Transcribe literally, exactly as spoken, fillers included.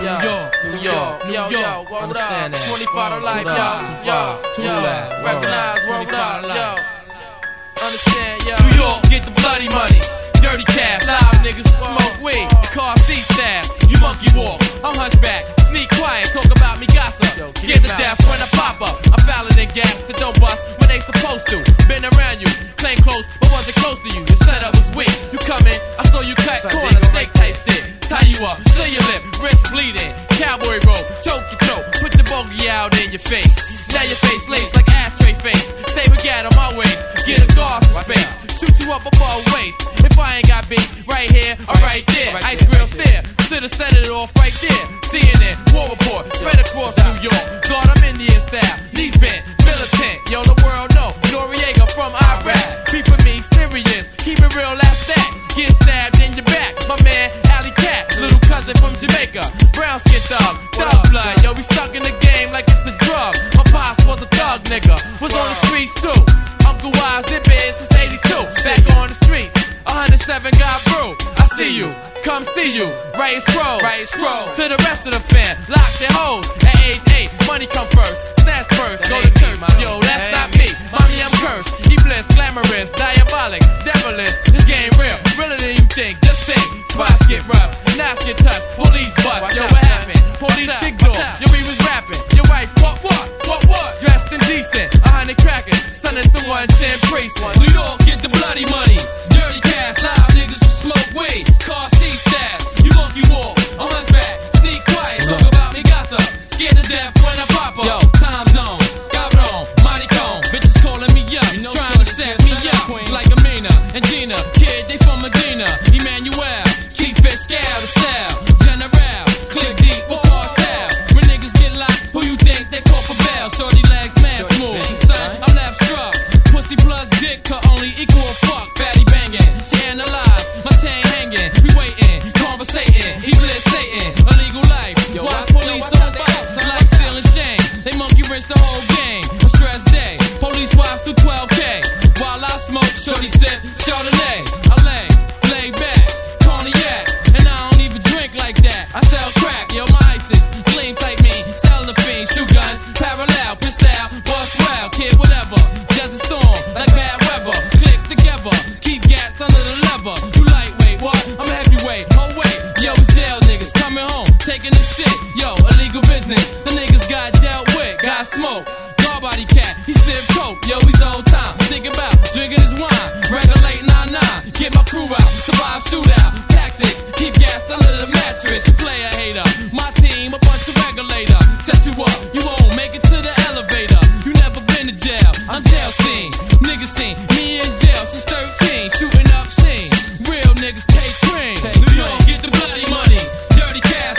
New York, New York, New York, yo, what up? twenty-five to life, yo, yo, yo, recognize, what up, yo, understand, yo. New York, get the bloody money, dirty cash, live niggas smoke weed, the car seat staff, you monkey walk, I'm hunchback, sneak quiet, talk about me gossip, get the death when I pop up, I'm fouler than gas, that don't bust when they supposed to, been around you, claim close, but wasn't close to you, your setup was weak, you come in, I saw you cut corner, steak type shit, tie you up, seal your lip, wrist bleeding, cowboy rope, choke your throat, put the bogey out in your face, now your face laced like ashtray face, stay with gat on my waist, get a guard for space, shoot you up above waist, if I ain't got beat, right here or right there, ice grill stare, should've set it off right there, C N N, war report, spread across New York, God I'm Indian style, knees bent, militant, yo the world know, Noriega from Iraq, keep with me serious, keep it real, that's that, get stabbed in your back, my man Alley Cat, little cousin from Jamaica, brown skin thug, thug blood, yo we stuck in the game like it's a drug, my pops was a thug nigga, was on the streets too, Uncle Wise did biz since eighty-two, back on the streets, one oh seven got brew, I see you, come see you, right scroll, right scroll, to the rest of the fam, lock their hoes, at age eight, money come first, snatch first, go to church, yo that's not me, mommy I'm cursed, he bliss, glamorous, diabolic, devilish, this game real, realer than you think, just think, spots get rough, knives get touched, police bust, yo what happened, police dig door, yo we was rapping, your wife what what, what what, dressed indecent, a hundred crackers, son is the one ten precinct, New York get the bloody money, dirty cash, live niggas who smoke weed, car seat staff, you monkey walk, a hunchback, sneak quiet, talk about me gossip, scared to death when I pop up, yo, time zone, cabrón, maricón, bitches calling me up, you know, trying to set me up, like Amina and Gina, kid they from Medina, Emmanuel, keep fish scale to sell, General, click deep with cartel, when niggas get locked, who you think they call for bail, shorty legs man smooth, son, I'm left struck, pussy plus dick could only equal a fuck, fatty banging, she analyze, my chain hanging, we waiting, conversating, Iblis Satan, illegal life, watch police on bikes, I like stealing shame, they monkey wrench the whole game, a stress day, police wives through twelve K, while I smoke, shorty sip, Chardonnay, I lay, lay back, cognac, and I don't even drink like that, I sell crack, yo my ISIS, gleam type me, sell the fiend, shoot guns, parallel, pistol, bust well, kid whatever, desert storm, like bad weather, click together, keep gas under the lever, you lightweight, what, I'm heavyweight, oh wait, yo it's jail niggas, coming home, taking this shit, yo illegal business, the niggas got dealt with, got smoke, body cat, he sip coke, yo he's old time, think about drinking his wine, regulate nine nine, get my crew out, survive shootout, tactics, keep gas under the mattress, player hater, my team a bunch of regulator, set you up, you won't make it to the elevator, you never been to jail, I'm jail scene, niggas seen me in jail since thirteen, shooting